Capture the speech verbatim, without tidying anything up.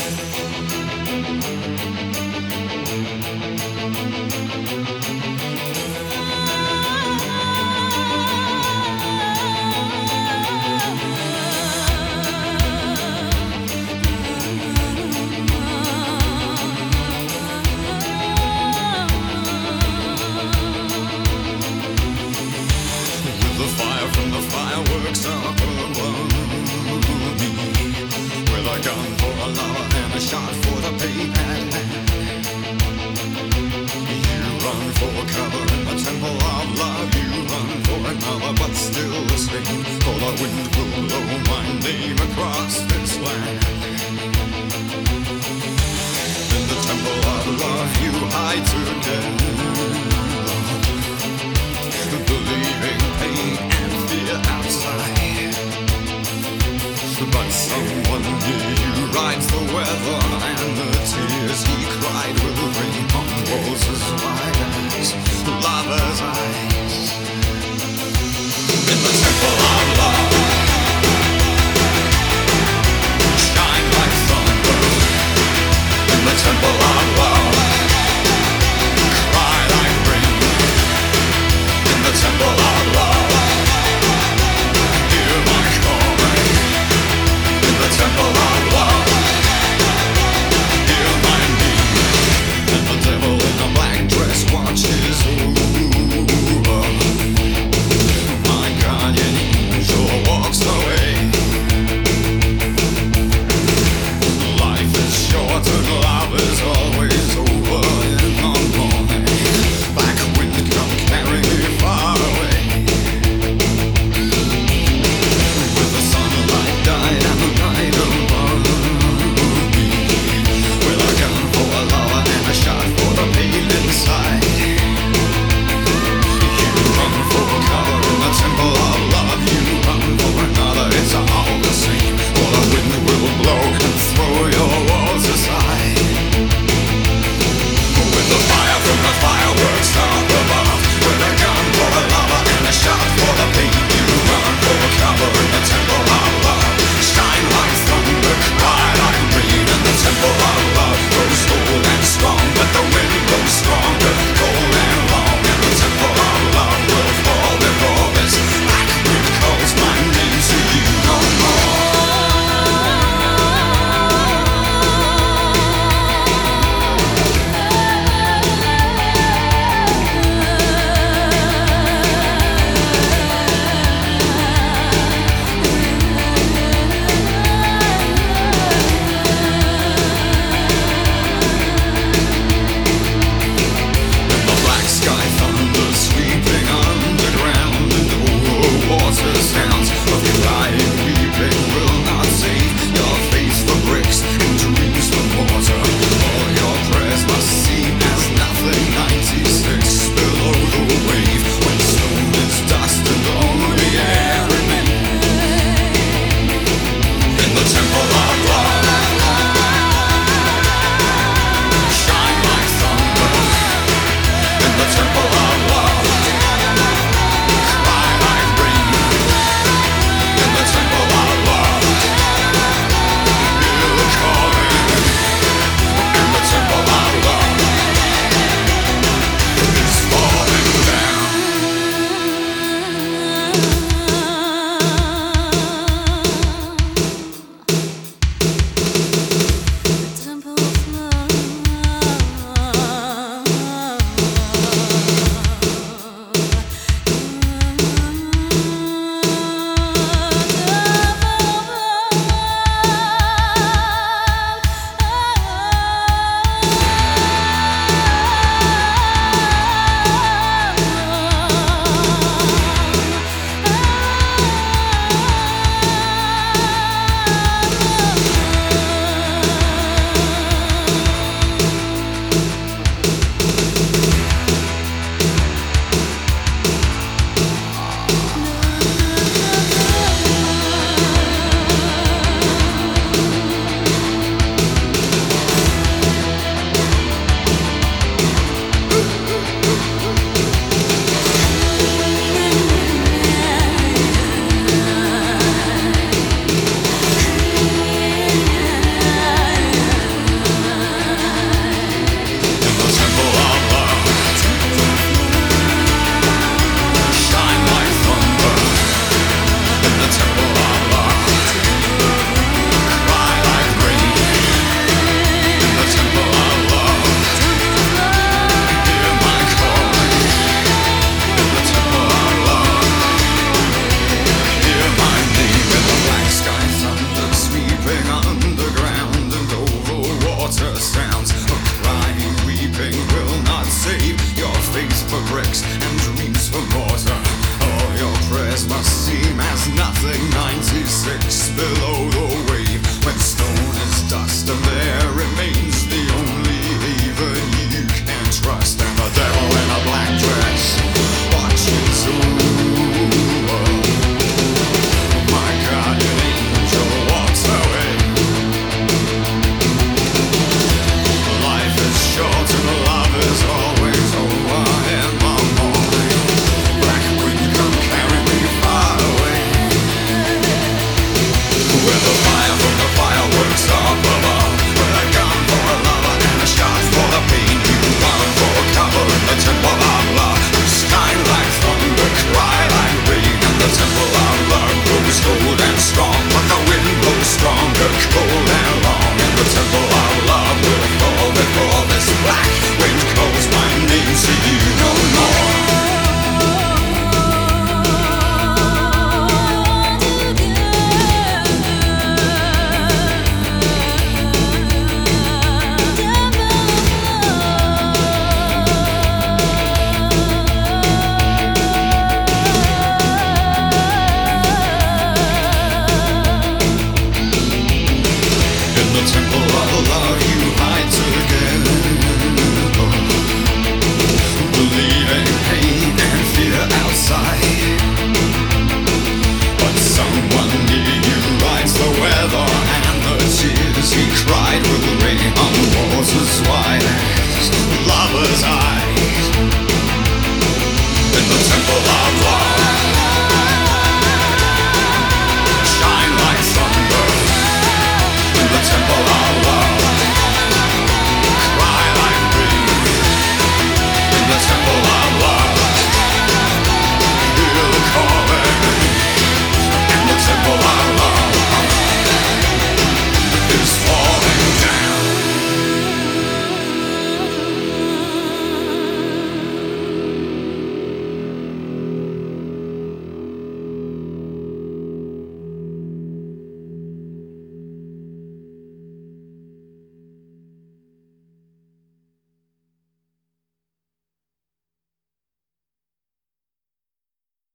From the fireworks up above me, with a gun for a lover and a shot for the paypal hand. You run for cover in the temple of love. You run for another, but still the same. For the wind will blow my name across this land. In the temple of love, you hide together, believing pain and fear outside. But someone near you rides the weather, and the tears he cried will rain on walls as wide as lover's eyes. In the temple of love, shine like thunder. In the temple of love, cry like rain. In the temple of love, hear my calling. In the temple of love, hear my need. And the devil in a black dress watches over what love you hide together. Believing pain and fear outside.